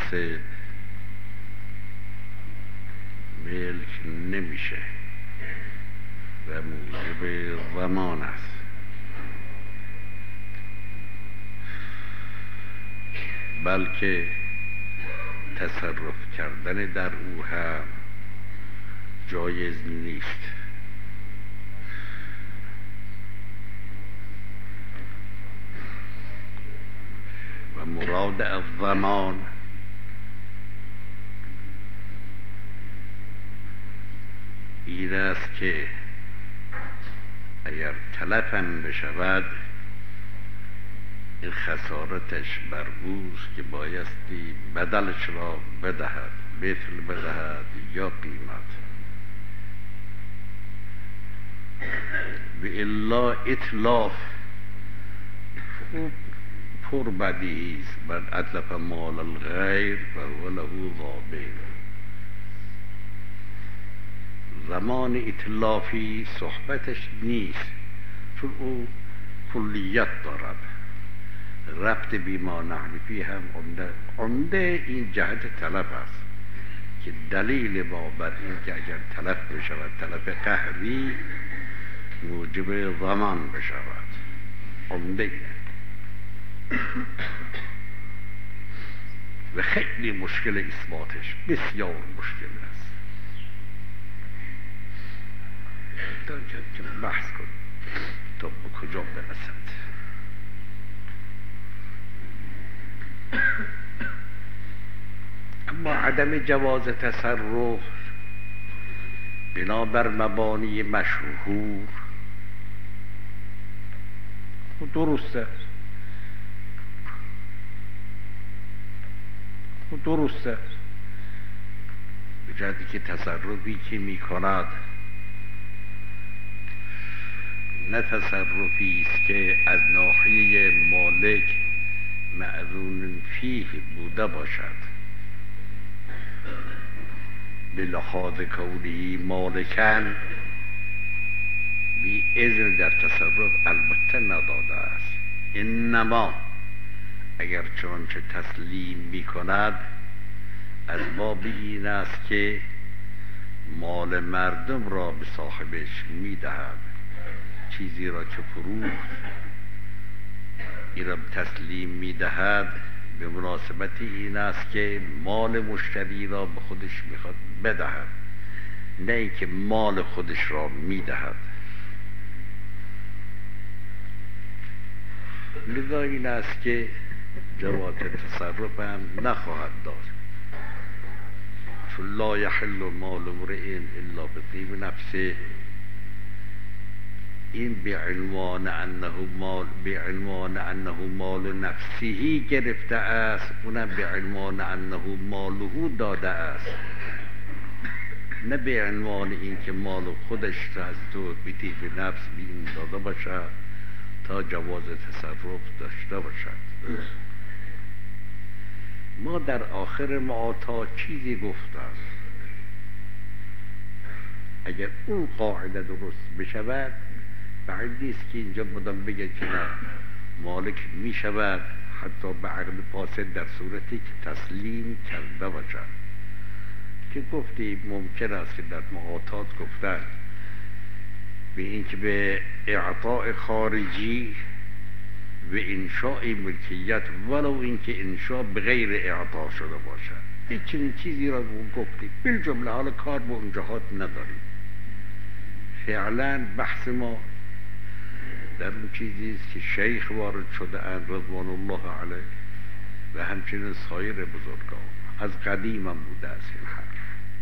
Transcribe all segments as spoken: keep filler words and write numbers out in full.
اساس ملک نمیشه و موجب ضمان است. بلکه تصرف کردن در او هم جایز نیست. و مراد از ضمان این است که اگر تلفم بشود این خسارتش بر اوست که بایستی بدلش را بدهد، مثل بدهد یا قیمت. و الا اتلاف پر بدیهی است. من اتلف مال الغیر فهو له ضامن. زمان اتلافی صحبتش نیست، چون او کلیت دارد. ربط بیما نحن فی هم عمده عمده این جهت تلف است که دلیل ما بر این که اگر تلف بشود تلف قهری موجب ضمان بشود عمده و خیلی مشکل اثباتش بسیار مشکل است. تا که بحث کنیم تا به کجا برسد. اما عدم جواز تصرف بنابر مبانی مشهور درسته درسته به جهتی که تصرفی که می کند نه تصرفی است که از ناحیه مالک معذون فیه بوده باشد به لحاظ کونه مالکن بی اذن در تصرف البته نداده است. انما اگر چنانچه تسلیم می کند از باب این است که مال مردم را به صاحبش می دهد. چیزی را که فروخت این را تسلیم می دهد به مناسبت این است که مال مشتری را به خودش میخواد بدهد، نه اینکه مال خودش را میدهد. لذا این است که جواز تصرف هم نخواهد داشت، چون لا یحل مال امرئ الا بطیب نفسه. این به عنوان انه مال به عنوان انه مال نفسه گرفته است، اونم به عنوان انه ماله داده است، نه به عنوان اینکه مال خودش را از تو به طیب نفس به این داده باشد تا جواز تصرف داشته باشد. ما در آخر معاطا چیزی گفتم، اگر اون قاعده درست بشود بعید نیست که اینجا مدام بگه که نه مالک می شود حتی به عقد فاسد در صورتی که تسلیم کرده باشد، که گفتی ممکن است که در معاطات گفتن به این که به اعطاء خارجی و انشاء ملکیت ولو اینکه انشاء بغیر اعطا شده باشد، هیچ چنین چیزی را گفتی. بالجمله حال کار به اون جهات نداریم. فعلا بحث ما در اون چیزی است که شیخ وارد شده اند رضوان الله علیه و همچنین سایر بزرگان از قدیم هم بوده است این حرف.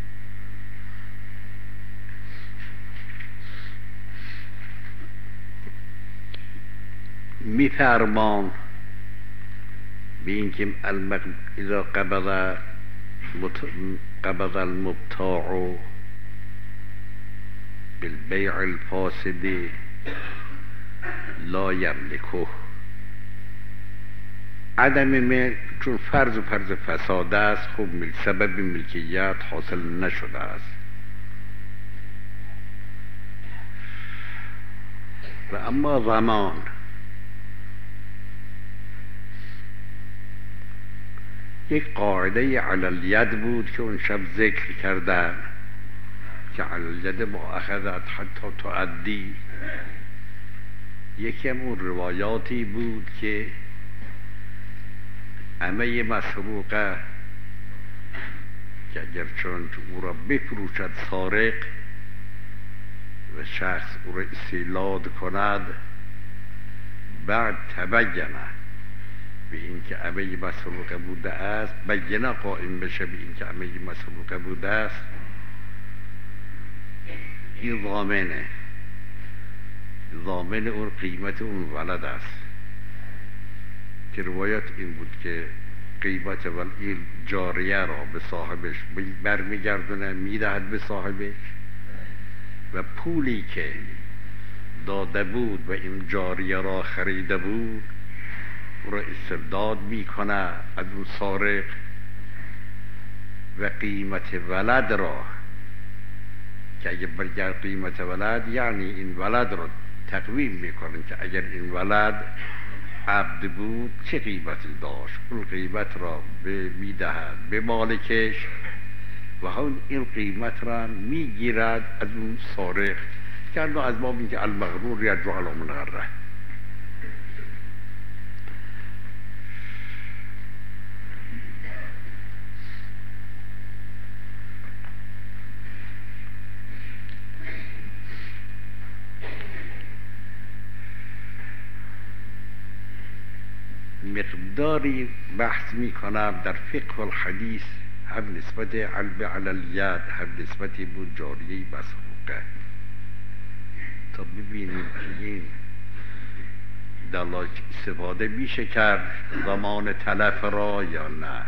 میفرمان به اینکه اذا قبض قبض المبتاع بالبيع الفاسد لا یملکه. عدم ملک چون فرض و فرض فساد است، خب سبب ملکیت حاصل نشده است. و اما ضمان یک قاعده علالید بود که اون شب ذکر کردن که علالید مؤاخذت حتی تعدی. یکی هم اون روایاتی بود که عمه مسروقه که اگر چون او را بفروشد سارق و شخص او را استیلاد کند، بعد تبینه به این که عمه مسروقه بوده است، بینه قائم بشه به این که عمه مسروقه بوده است، این ضامنه ضامن اون قیمت اون ولد است. که روایت این بود که قیمت ولد این جاریه را به صاحبش برمیگردونه، میدهد به صاحبش و پولی که داده بود و این جاریه را خریده بود او را استرداد میکنه از اون سارق و قیمت ولد را که اگه برگرد قیمت ولد یعنی این ولد را تقویم میکنن که اگر این ولد عبد بود چه قیمتی داشت، اون قیمت را به میدهد به مالکش و هم این قیمت را میگیرد از اون سارق که از باب این که المغرور یرجع علی من غره. مقداری بحث می کنم در فقه الحدیث، هم نسبت علب علی الید، هم نسبت بود جاریه مسروقه، تا ببینیم که این دلاج استفاده میشه کرد زمان تلف را یا نه.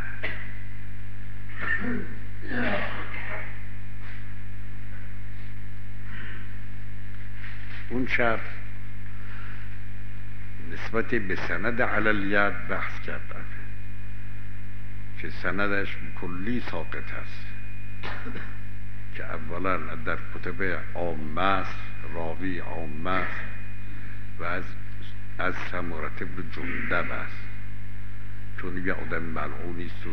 اون شب نسبت به سند علی الید بحث کردن که سندش کلی ساقط است، که اولا در کتب عامه است، راوی عامه است و از از سمرة بن جندب است، چون یه آدم ملعونی است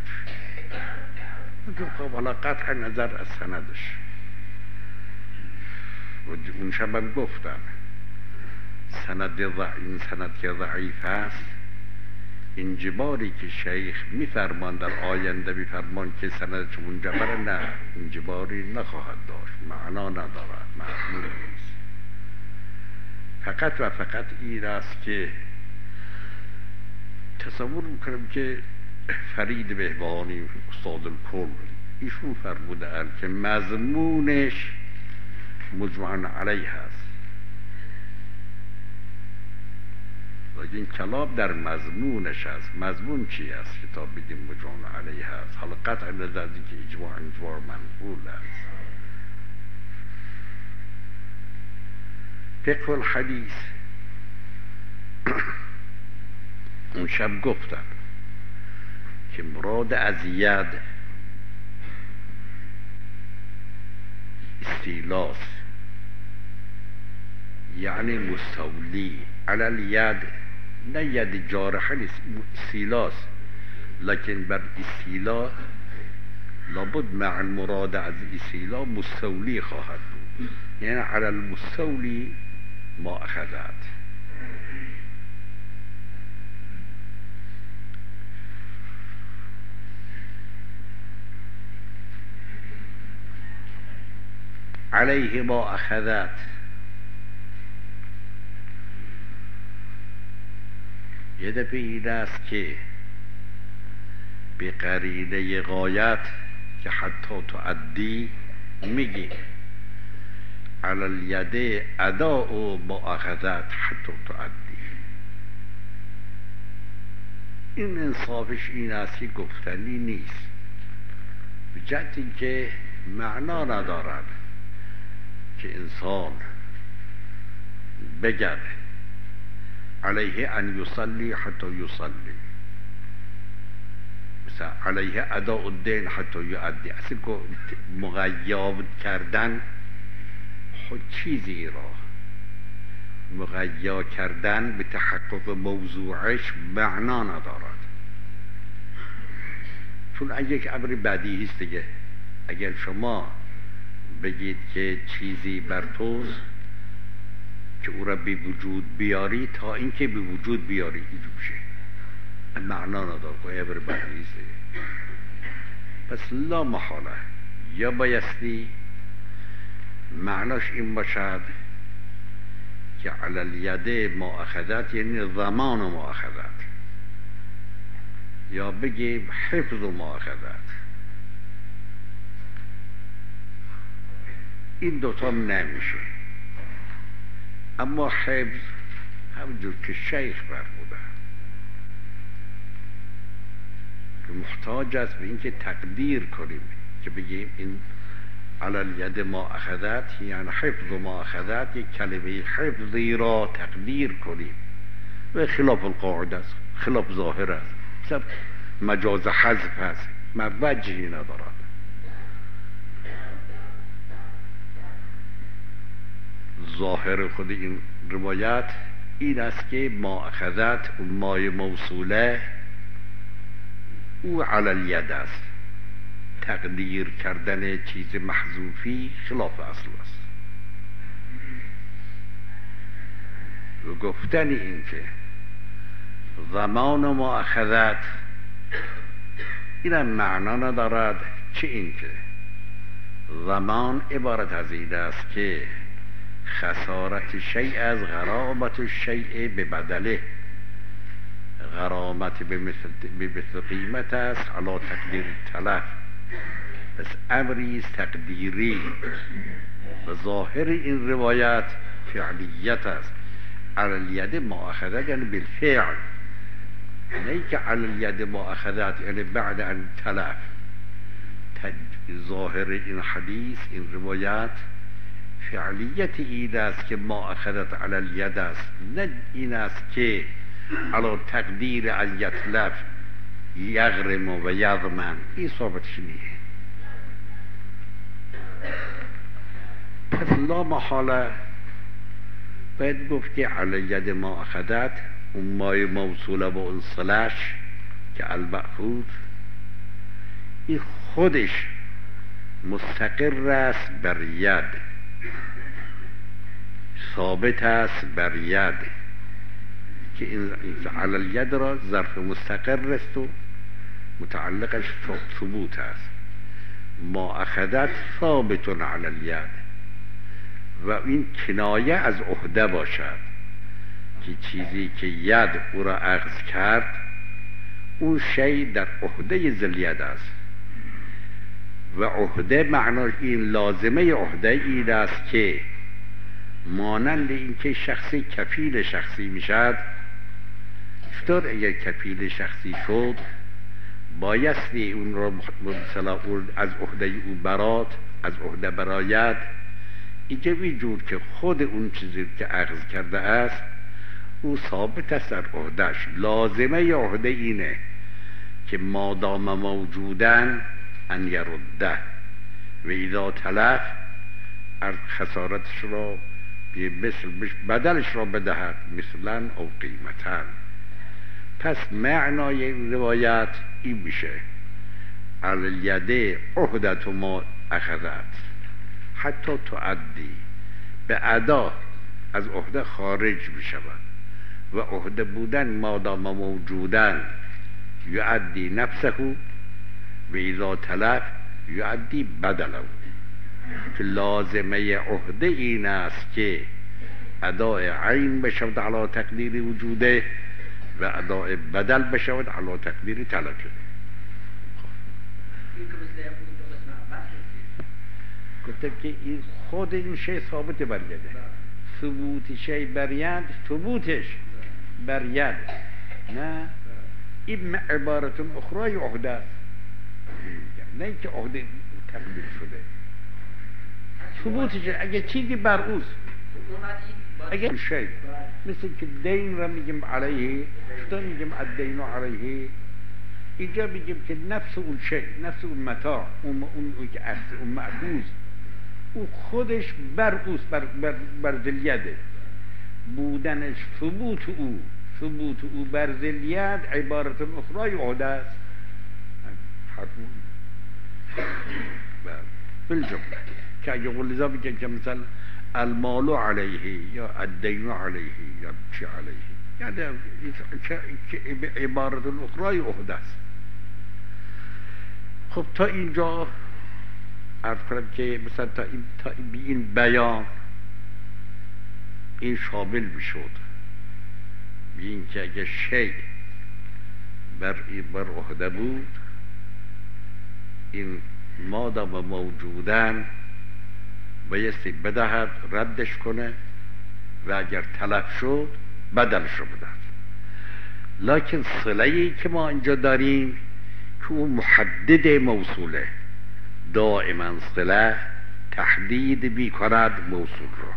و حالا قطع نظر از سندش. و اون شب هم گفتم سند این سند که ضعیف است، انجباری که شیخ میفرمان در آینده میفرمان که سندش منجبر، نه انجباری نخواهد داشت، معنا ندارد، معلوم نیست. فقط و فقط این است که تصور میکنم که فرید بهبهانی استاد الکل ایشون فرموده که مضمونش مجمع علیه است، این کلام در مضمونش است. مضمون چی است که تا بگیم مجمع علیه است؟ حالا قطع نظر که اجماع اجماع منقول است. فقه الحدیث اون شب گفتم که مراد از ید استیلاس، یعنی مستولی علی الید، نه ید جارحه نیست، استیلاس، لکن بر استیلا لابد مع المراد از استیلا مستولی خواهد بود، یعنی علی المستولی ما اخذت. علیه ما اخذت یه دفعه این است که به قرینه غایت که حتی تعدی میگی علی الید اداء و مؤاخذت حتی تعدی. این انصافش این است که گفتنی نیست، به جهت اینکه معنا ندارد که انسان بگد علیه ان یصلی حتی یصلی، مثلا علیه اداء الدین حتی یؤدی. اصلا مقید کردن خود چیزی را مقید کردن به تحقق موضوعش معنا ندارد. چون یک امر بدیهی است دیگه. اگر شما بگید که چیزی بر توست که او را به وجود بیاری تا اینکه به وجود بیاری ایجاب شه، معنا نداره، خب امر بدیهی است. پس لا محاله یا بایستی معناش این باشد که علی الید مؤاخذات یعنی ضمان و مؤاخذات، یا بگیم حفظ و مؤاخذات. این دوتا نمیشه. اما حفظ همونجور که شیخ فرموده که محتاج است به اینکه تقدیر کنیم، که بگیم این علی الید مؤاخذات یعنی حفظ و مؤاخذات، یک کلمه حفظی را تقدیر کنیم و خلاف القاعده است، خلاف ظاهر است، سب مجاز حذف است، موجهی ندارد. ظاهر خود این روایت این است که مؤاخذات اون مای موصوله او علی الید است، تقدیر کردن چیز محذوفی خلاف اصل است. و گفتن این که ضمان و مؤاخذات این معنا ندارد، چه این که ضمان عبارت از این است که خسارت شیء از غرامت الشیء به بدله، غرامت به مثل قیمت است علی تقدیر تلف. پس امری است تقدیری و ظاهر این روایت فعلیت است. علی الید مؤاخذات یعنی بالفعل، نه که علی الید مؤاخذات یعنی بعد ان تلف. ظاهر این حدیث این روایت فعلیت این است که مؤاخذات علی الید است، نه این است که علی تقدیر ان یتلف یغرم و یضمن. این ثابتش نیه. پس لا محاله باید گفت که علی الید مؤاخذات اون مای موصوله با اون صلش که المأخوذ این خودش مستقر است بر ید، ثابت است بر ید، که این علی الید را ظرف مستقر است و متعلقش ثبوت است. مؤاخذات ثابت علی الید و این کنایه از عهده باشد که چیزی که ید او را اخذ کرد اون شی در عهده ذی الید است. و عهده معناش این لازمه عهده این است که مانند این که شخصی کفیل شخصی میشد، چطور اگر کفیل شخصی شد بایستی اون را مثلا از عهده او برات از عهده براید. اینجا وجود که خود اون چیزی که اخذ کرده است او ثابت است در عهدهش. لازمه عهده اینه که مادام موجودن ان یرده و اذا تلف از خسارتش را مثل بدلش را بدهد، مثلا او قیمتا. پس معنای روایت این میشه علی الید عهدت ما اخذت حتی تعدی، به ادا از عهده خارج میشود و عهده بودن مادام موجودن یعدی نفسه و اذا تلف یعدی بدله، که لازمه عهده این است که اداء عین بشود علی تقدیر وجوده و اداء بدل بشود علی تقدیر تلفه. گفتم که این خود این شی ثابت بر یده، ثبوت شی بر ید ثبوتش بر ید، نه این عبارت اخرى عهده است، نه که عهده تقدیر شده. ثبوتش اگه چیزی بر اوست، اگه شی مثل که دین را میگیم علیه، چطور میگیم الدین علیه؟ اینجا میگیم که نفس اون شی، نفس اون متاع، اون اون که اصل اون معکوس او خودش بر اوست، بر بر بر ذلیده بودنش، ثبوت او ثبوت او بر ذلیت عبارت اخرى عهده است. حتما بالجمله که اگه غلیظا بگن که مثلا المال علیه یا الدین علیه یا چی علیه، یعنی عبارت الاخرای عهده است. خب تا اینجا عرض کنم که مثلا تا این, تا این بیان این شامل میشد به این که اگه شیء بر بر عهده بود، این مادام موجودن بایستی بدهد، ردش کنه و اگر تلف شد بدلش رو بدهد. لکن صله‌ای که ما اینجا داریم که اون محدد موصوله، دائما صله تحدید می کند موصول را،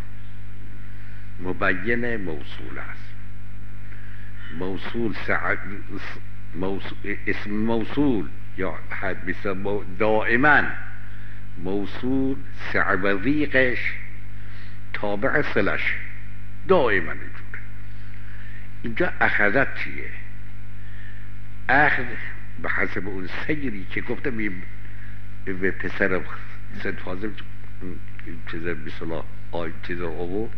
مبین موصول است. موصول سع... موصول اسم موصول یا حد دائما موصول سعوذیقش تابع صلش دائما اینجوره. اینجا اخذت چیه؟ اخذ به حسب اون سیری که گفتم به پسر سید فاضل چیز بسلا آی چیز رو آورد،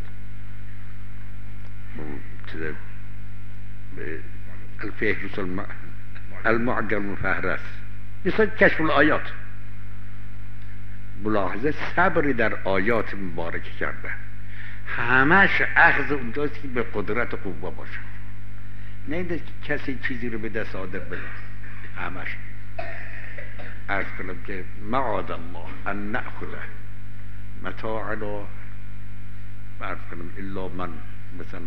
چیز به الفهرس الم... المعجم مفهرس مثل کشف الآیات، ملاحظه صبری در آیات مبارکه کرده، همش اخذ اونجاست که به قدرت و قوه باشه، نه اینه که کسی چیزی رو به دست آدم بده. همش عرض کنم که معاذ الله ان نأخذه متاعنا، عرض کنم الا من مثلا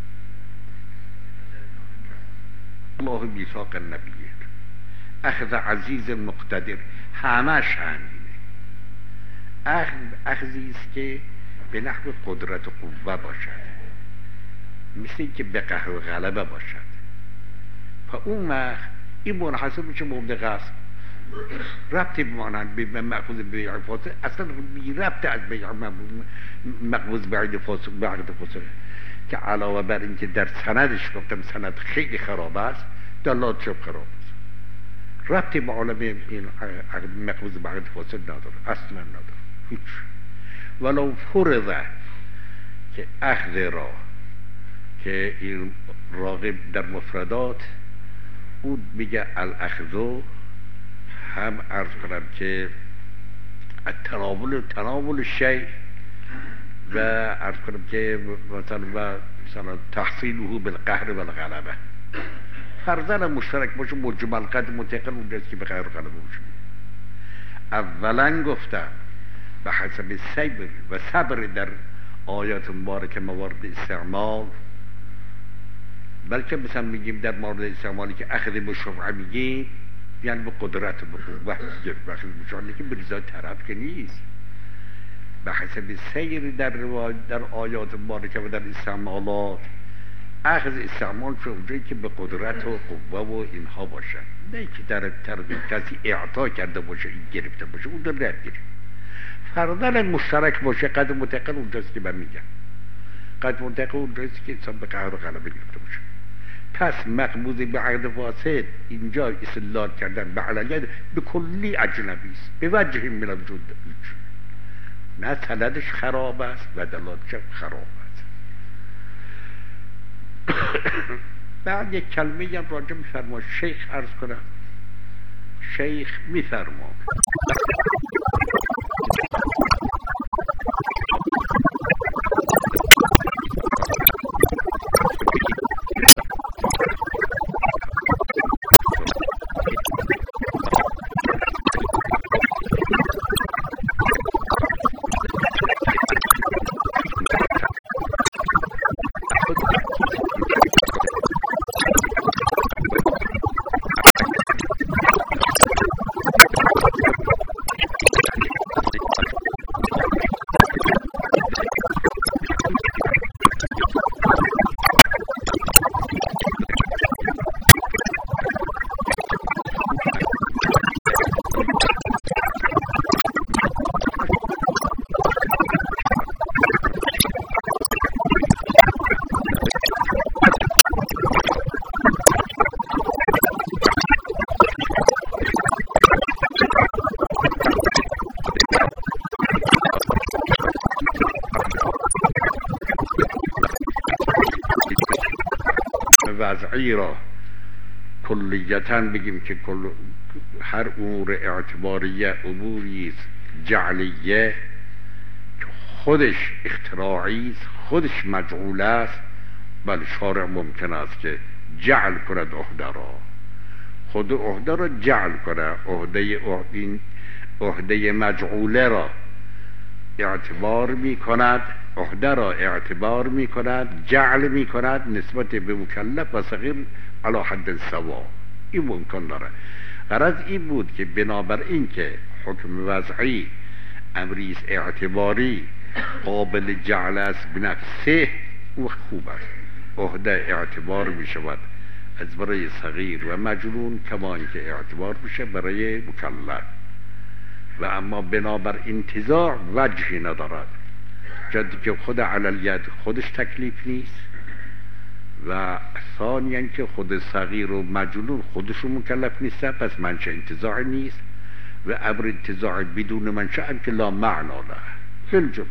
الله میثاق النبی، اخذ عزیز مقتدر، همش همینه. اخذ اخذی است که به نحو قدرت و قوه باشد، مثل که به قهر و غلبه باشد. و اون وقت این منحصر میشه موضع غصب، ربطی بمانند به مأخوذ بیع فاسد، اصلا بی ربط از بیع مقبوض بعد فاسد بعد فاسد، که علاوه بر اینکه در سندش گفتم سند خیلی خراب است، دلات شب خراب است، ربطی به عالم این مقبوض بعد فاسد نداره، اصلا نداره هیچ. ولو فرضه که اخذ را که این راغب در مفردات اون میگه الاخذو، هم عرض کنم که تناول تناول شیء و عرض کنم که مثلا و مثلا تحصیله بالقهر و الغلبه، فرضاً مشترک باشه، مجمل قد منتقل اونجاست که به قهر و غلبه باشه. اولا گفتم به حسب صبر و صبر در آیات مبارکه موارد استعمال، بلکه مثلا میگیم در مورد استعمالی که اخذ مشروع میگیم یعنی به قدرت و به قوه اخذ مشروع، که به رضای طرف که نیست. به حسب سیر در در آیات مبارکه و در استعمالات، اخذ استعمال شد اونجایی که به قدرت و قوه و اینها باشه، نه که در طرف کسی اعطا کرده باشه این گرفته باشه اون رو رد گیره. فرضاً مشترک باشه، قد متقل اونجاست که من میگم، قد منتقل اونجاست که انسان به قهر و غلبه گرفته باشه. پس مقبوض به عقد فاسد اینجا استدلال کردن به علیه به کلی اجنبی است، به وجه من الوجود، نه سندش خراب است و دلالتش خراب است. بعد یک کلمه هم راجع میفرما شیخ عرض کنم. شیخ میفرما وضعی را کلیتاً بگیم که کل هر امور اعتباریه اموری است جعلیه که خودش اختراعی است، خودش مجعول است، بل شارع ممکن است که جعل کند عهده را، خود عهده را جعل کند، عهده این عهده مجعوله را اعتبار می کند، عهده را اعتبار می کند، جعل می کند نسبت به مکلف و صغیر علی حد سوا. این ممکن داره. غرض این بود که بنابر این که حکم وضعی امری اعتباری قابل جعل است بنفسه، او خوب است، عهده اعتبار می شود از برای صغیر و مجنون کما اینکه اعتبار میشه برای مکلف. و اما بنابر انتزاع وجهی ندارد، جدی که خود علالید خودش تکلیف نیست و ثانیاً که خود صغیر و مجنون خودشون مکلف نیست، پس منشأ انتزاع نیست و امر انتزاع بدون منشأ هم که لا معنا له فی الجمله.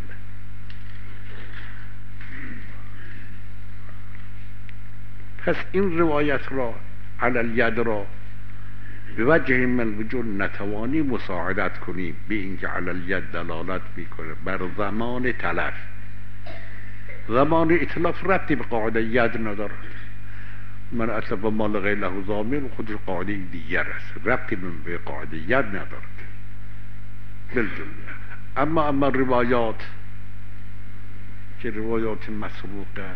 پس این روایت را علالید را به وجه من وجود نتوانی مساعدت کنیم به اینکه علالید دلالت میکنه بر زمان تلف. زمان اتلاف ربطی به قاعده ید ندارد. من اتلف مال غیر له ضامن خودش قاعده دیگر است، ربطی به قاعده ید ندارد بالجمله. اما اما روایات که روایات مسروقه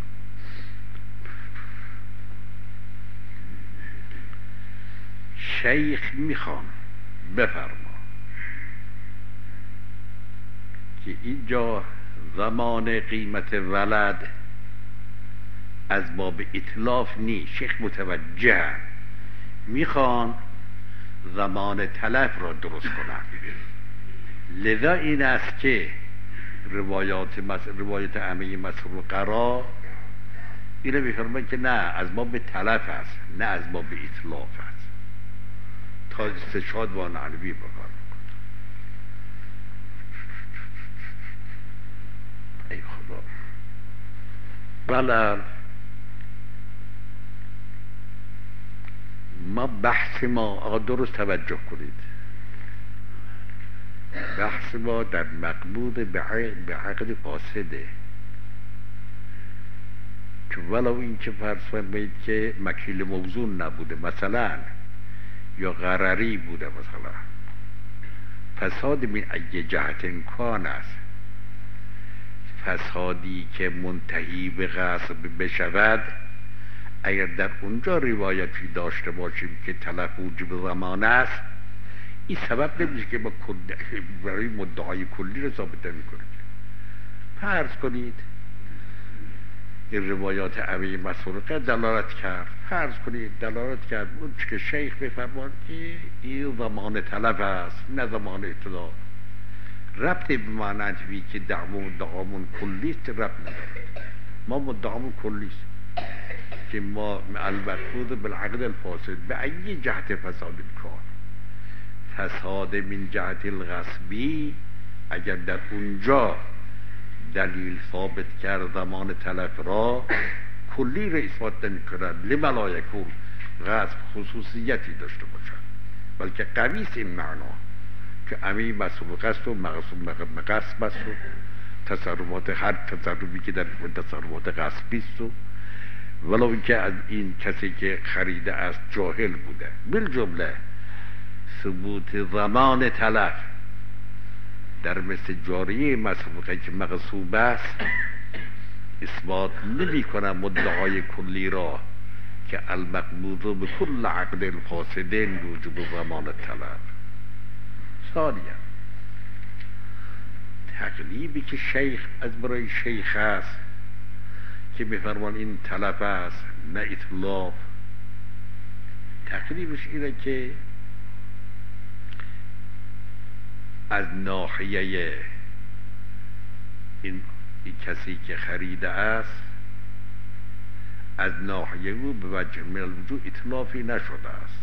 شیخ میخوام بفرما که اینجا زمان قیمت ولد از باب اتلاف نیست، شیخ متوجه میخوان زمان تلف را درست کنن. لذا این است که روایات مس... روایت عمه مسروقه را اینو میفرمان که نه از باب تلف است نه از باب اتلاف است، تا استشهاد و نعنوی بکار میکنه. ای خدا. بله ما بحث ما آقا درست توجه کنید، بحث ما در مقبوض به عقد فاسده که ولو این که فرض فرمایید که مکیل موزون نبوده مثلا یا غرری بوده مثلا، فساد من ای جهت امکان است، فسادی که منتهی به غصب بشود اگر در اونجا روایتی داشته باشیم که تلف وجوب زمان است، این سبب نمیشه که ما برای مدعای کلی رو ثابت نمی‌کنه. فرض کنید این روایات عمه مسروقه دلالت کرد، فرض کنید دلالت کرد اون که شیخ بفرمان که این زمان تلف است نه زمان اطلاع، ربطی به معنی که دعوامون مدعامون کلیست ربط ندارد. ما مدعامون کلیست که ما المرفوض بالعقد الفاسد به ای جهت فساد کار، فساد من جهت الغصبی اگر در اونجا دلیل ثابت کرد زمان تلف را کلی را اثبات نمی کند، لما لا یکون غصب خصوصیتی داشته باشد، بلکه قویس این معنا که امی مسئول قصد و مقصود غصب است و تصرفات هر تصرفی که در تصرفات غصبی است و ولو اینکه از این کسی که خریده است جاهل بوده. بالجمله ثبوت زمان تلف در مثل جاریه مسبوقه که مغصوب است اثبات نمی کنه مدعای کلی را که المقبوض به کل عقد الفاسدین وجوب زمان تلف. ثانیا تقلیبی که شیخ از برای شیخ است که میفرمان این تلف است نه اطلاف، تقلیبش اینه که از ناحیه این, این کسی که خریده است از ناحیه او به وجه من الوجوه اطلافی نشده است،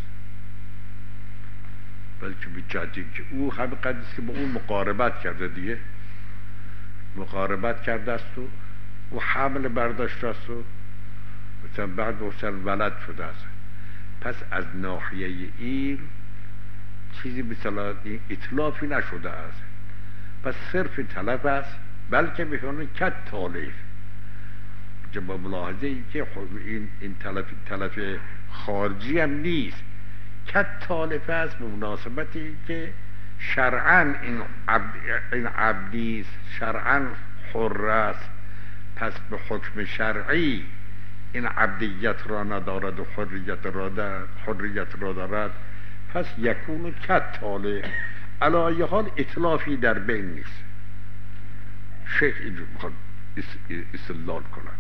بلکه به جهتی که او همه قدر است که با اون مقاربت کرده دیگه، مقاربت کرده است و و حمل برداشته است و مثلا بعد مثلا ولد شده است، پس از ناحیه این چیزی مثلا اطلافی نشده است، پس صرف طلب است، بلکه میخوانه کت تالیف با ملاحظه ای که این, این تلف, تلف خارجی هم نیست، کت تالیف است به مناسبتی که شرعاً این, عبد این عبدی است، شرعاً حر است، پس به حکم شرعی این عبدیت را ندارد و حریت را دارد، حریت را دارد، پس یکون کت تالیف. علی ای حال اطلافی در بین نیست. شیخ اینجور میخواد استدلال کنن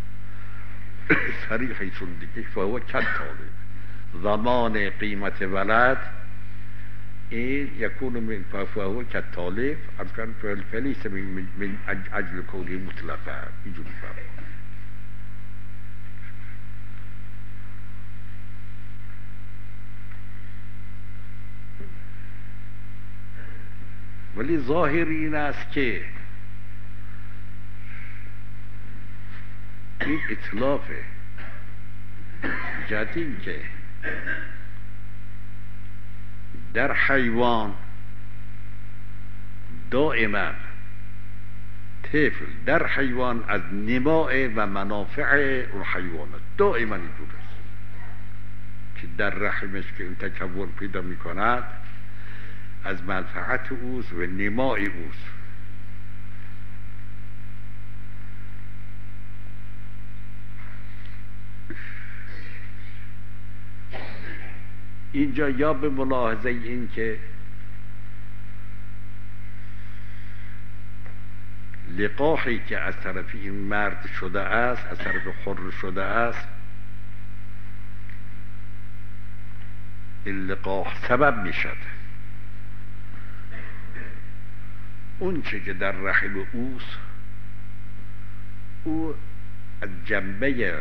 صریحی چون دیگه فهو کت تالیف، زمان قیمت ولد این یکون من فهو کت تالیف از کن فلیس من, من اجل کونی مطلقه. اینجور میفهم. ولی ظاهر این است که این اطلافه جهت این که در حیوان دائما طفل در حیوان از نماء و منافع اون حیوانات دائما اینجور است که در رحمش که این تکون پیدا می کند از منفعت اوست و نماء اوست. اینجا یا به ملاحظه این که لقاحی که از طرف این مرد شده است، از طرف حر شده است، این لقاح سبب می شد اون چه که در رحم اوست او از جنبه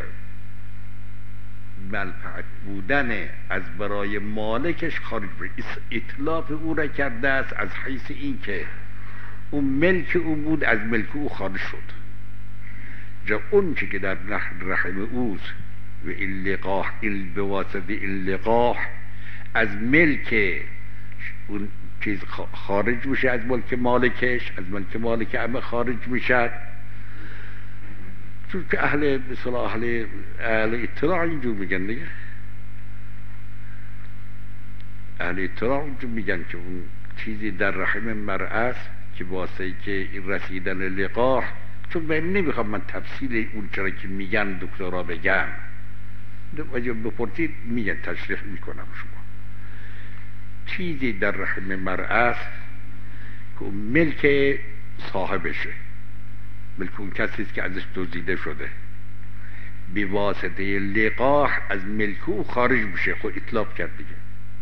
منفعت بودن از برای مالکش خارج بره، اطلاف او را کرده است از حیث این که اون ملک او بود از ملک او خارج شد. جا اون چه که در رحم اوست و این لقاح این بواسطه این لقاح از ملک اون چیز خارج میشه، از ملک مالکش، از ملک مالک همه خارج میشه. چون که اهل مثلا اهل اهل اطلاع اینجور میگن دیگه، اهل اطلاع اینجور میگن که اون چیزی در رحم مرأة است که واسه که این رسیدن لقاح، چون من نمیخوام من تفصیل اون چرا که میگن دکترها بگم، اگه بپرسید میگن تشریح میکنم شما. چیزی در رحم مرأة است که ملک صاحبشه، ملک اون کسی است که ازش دزدیده شده، به واسطه لقاح از ملک او خارج میشه. خود اطلاف کرد دیگه.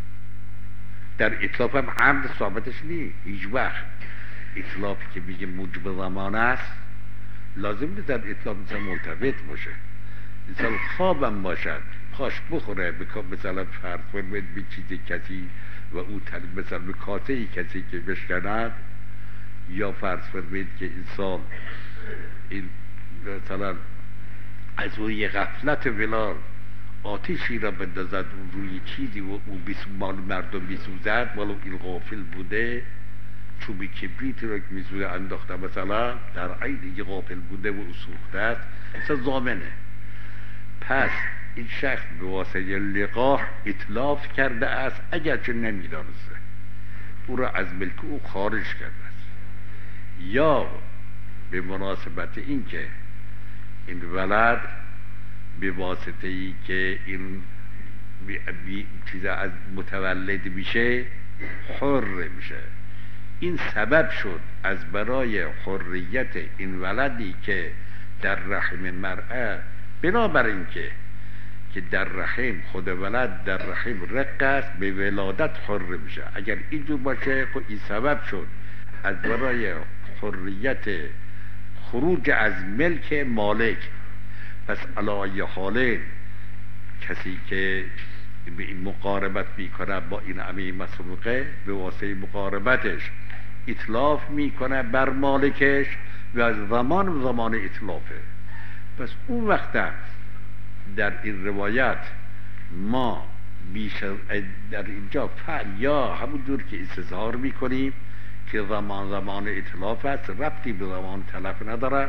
در اطلاف هم عمد ثابتش نیست هیچ وقت. اطلافی که میگه موجب زمان است لازم نیست در اطلاف مثلا ملتفت باشه، مثلا خوابم باشد پاش بخوره مثلا فرض کنید به چیز کسی و او مثلا به کاسه کسی که بشکند، یا فرض کنید که انسان این مثلا از روی غفلت ولار آتشی را بندازد روی چیزی و او مال مردم بیسوزد، ولو این غافل بوده، چوبی کبریت را که میسوزه انداخته مثلا در عین یه غافل بوده و او سوخته است، مثلا ضامنه. پس این شخص به واسطه لقاح اطلاف کرده است، اگرچه نمیدانسته، او را از ملک او خارج کرده است. یا به مناسبت این که این ولد به واسطه ای که این بی بی چیز از متولد میشه حر میشه، این سبب شد از برای حریت این ولدی که در رحم مرأة، بنابر این که که در رحم خود ولد در رحم رق است، به ولادت حر میشه. اگر اینجور باشه خب این سبب شد از برای حریت خروج از ملک مالک. پس علی حال کسی که به این مقاربت میکنه با این امی مسروقه، به واسطه مقاربتش اطلاف میکنه بر مالکش و از زمان و زمان اطلافه. پس اون وقت در این روایت ما بیشتر در اینجا فعل یا همون جور که استظهار میکنیم که زمان زمان اطلاف است ربطی به زمان تلف نداره،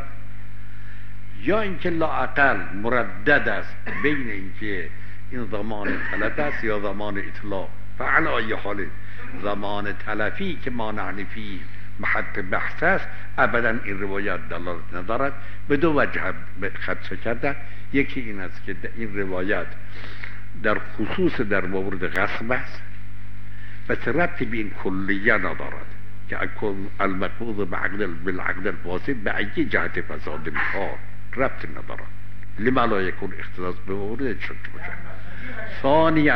یا اینکه لااقل مردد است بین اینکه این زمان تلف است یا زمان اطلاف. فعلا ای حال زمان تلفی که ما نعنی فی محط بحث است ابدا این روایت دلالت ندارد. به دو وجه خدشه کرده. یکی این است که این روایت در خصوص در مورد غصب است و ربطی به این کلیه ندارد که المقبوض بالعقد الفاسد به ای جهت فساد کار ربط ندارد، لما لا یکون اختصاص به مورد شد باشه. ثانیاً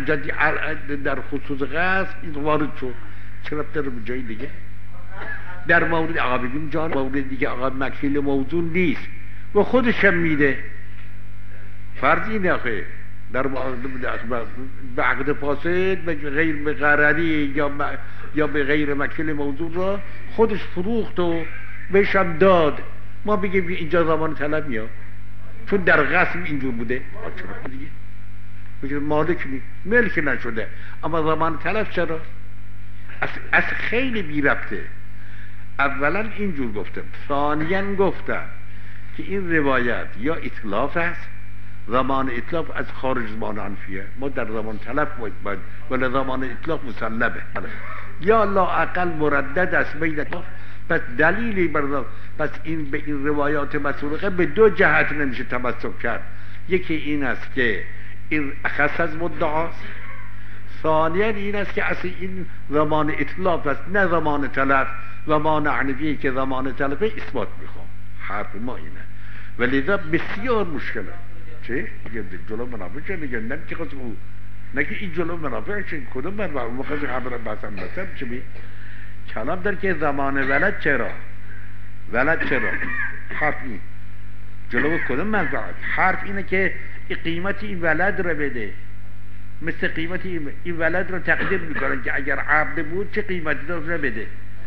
در خصوص غصب این وارد شد، چه ربط داره به جای دیگه؟ در مورد آقا بگیم جان مورد دیگه آقا مکفیل موضوع نیست و خودش هم میده. فرض اینه آخه در به عقد فاسد به غیر به غرری یا یا به غیر مکفیل موضوع را خودش فروخت و بهش هم داد. ما بگیم اینجا زمان طلب میاد چون در غصب اینجور بوده، چرا دیگه بگیم مالک نی ملک نشده، اما زمان طلب چرا؟ از, از خیلی بی ربطه. اولا اینجور گفتم، ثانیاً گفتم که این روایت یا اطلاف است، زمان اطلاف از خارج زمان عنفیه، ما در زمان طلب باید ولی زمان اطلاف مسلبه، یا لااقل مردد است بین اطلاف. پس دلیلی بردار، پس این به این روایات مسروقه به دو جهت نمیشه تمسک کرد. یکی این است که این اخص از مدعاست، ثانیا این است که اصل این زمان اطلاف است نه زمان طلب. زمان عنفیه که زمان طلبه اثبات میخوام، حرف ما اینه، ولذا بسیار مشکله. چه؟ جلو منافع چه نگه نمی خواست او نگه این جلو منافع چه کدوم من و مخواست خبر بسن بسن چه بی کلام در که زمان ولد چرا ولد چرا حرف این جلو کدوم منفعت. حرف اینه که قیمت این ولد رو بده، مثل قیمت این ولد رو تقدیر میکنن که اگر عبد بود چه قیمتی رو بده.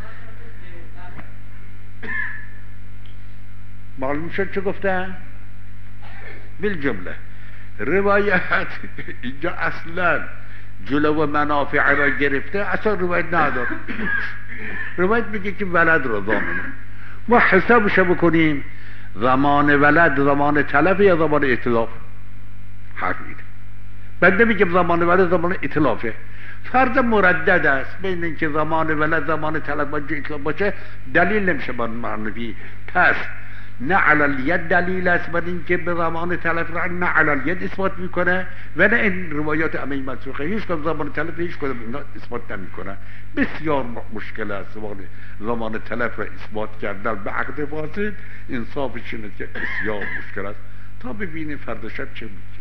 معلوم شد چه گفتن؟ بالجمله روایت اینجا اصلا جلو منافع را گرفته، اصلا روایت نداره. روایت میگه که ولد را ضامنه، ما حسابش بکنیم زمان ولد زمان تلف یا زمان اطلاف. حرف اینه. بعد نمیگم زمان ولد زمان اطلافه، فرض مردد است بین اینکه زمان ولد زمان تلف باشه اطلاف باشه، دلیل نمیشه بر معنوی. پس نه علی الید دلیل است بر اینکه به زمان تلف را نه علی الید اثبات میکنه و نه این روایات امی مسروقه هیچ کدام زمان تلف هیچ کدام اینا اثبات نمیکنه. بسیار مشکل است زمان زمان تلف را اثبات کردن به عقد فاسد. انصافش اینه که بسیار مشکل است. تا ببینیم فردا شب چه